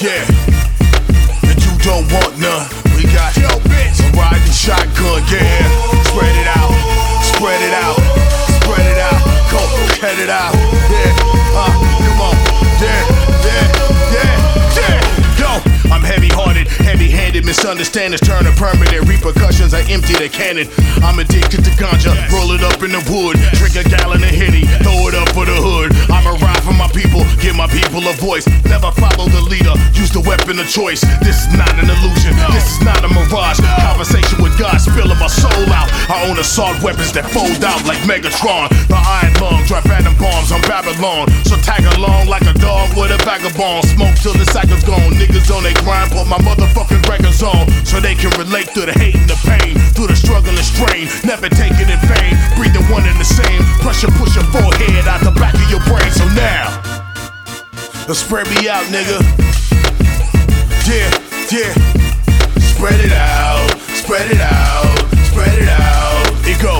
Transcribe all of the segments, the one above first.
Yeah, and you don't want none. We got yo bitch riding shotgun. Yeah, spread it out, spread it out, spread it out. Go cut it out. Yeah, come on. Yeah. Go. I'm heavy-hearted, heavy-handed, misunderstandings turn to permanent repercussions. I empty the cannon. I'm addicted to ganja, roll it up in the wood, drink a gallon of Henny, throw it up for the hood. I'm a ride for my people, give my people a voice. Never follow the leader, use the weapon of choice. This is not an illusion, this is not a mirage. Conversation with God, spilling my soul out. I own assault weapons that fold out like Megatron. The Iron Lung, drop atom bombs on Babylon. So tag along like a dog with a vagabond. Smoke till the cycle's gone. Niggas on they grind, put my motherfucking records on, so they can relate to the hate and the pain, through the struggle and strain. Never take it in vain, breathing one and the same. Pressure push your forehead out the back of your brain. So now, spread me out, nigga. Yeah. Spread it out, spread it out, spread it out. It go.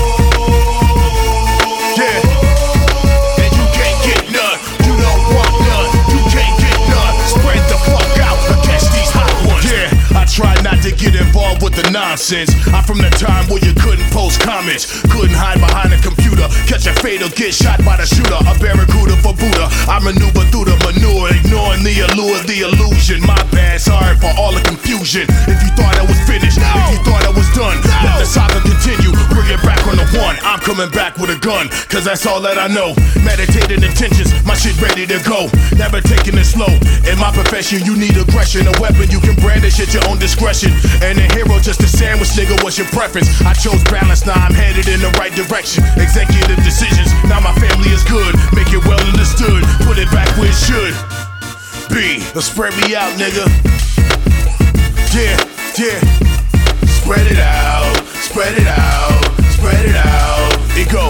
Yeah. And you can't get none, you don't want none, you can't get none. Spread the fuck out against these hot ones. Yeah, I try not to get involved with the nonsense. I'm from the time where you couldn't post comments, couldn't hide behind a computer, catch a fade or get shot by the shooter. A barracuda for Buddha, I maneuver through the manure, ignoring the allure, the illusion. My bad, sorry for all the confusion. If you thought I was finished, if you thought I was done, let the saga continue, bring it back on the one. I'm coming back with a gun, cause that's all that I know. Meditated intentions, my shit ready to go, never taking it slow. In my profession, you need aggression, a weapon you can brandish at your own discretion. And a hero just a sandwich, nigga, what's your preference? I chose balance, now I'm headed in the right direction. Executive decisions, now my family is good. Make it well understood, put it back where it should be. Spread me out, nigga. Yeah. Spread it out, spread it out, spread it out. It go.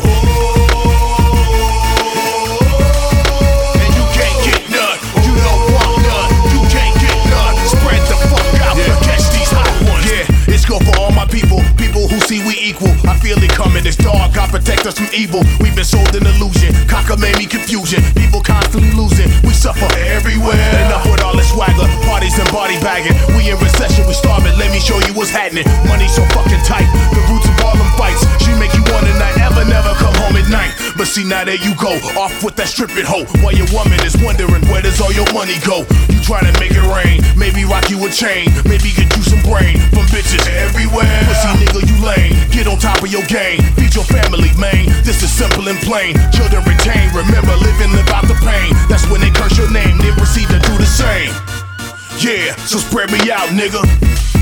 And you can't get none, you don't want none, you can't get none. Spread the fuck out, catch these hot ones. Yeah, it's go for all my people who see we equal. I feel it coming, it's dark, God protect us from evil. We've been sold an illusion, cockamamie confusion. People constantly losing, we suffer everywhere. Enough with all this swagger, parties and body bagging. We in recession, we starving, let me show you what's happening. Money so fucking tight, the roots of all them fights. She make you wanna not ever, never come home at night. But see now there you go, off with that stripping hoe. While your woman is wondering where does all your money go. You trying to make it rain, maybe rock you a chain, maybe get you some brain from bitches everywhere. Pussy nigga, you lame, get on top of your game, feed your family, man. This is simple and plain, children retain. Remember, live out the pain. That's when they curse your name, they proceed to do the same. Yeah, so spread me out, nigga.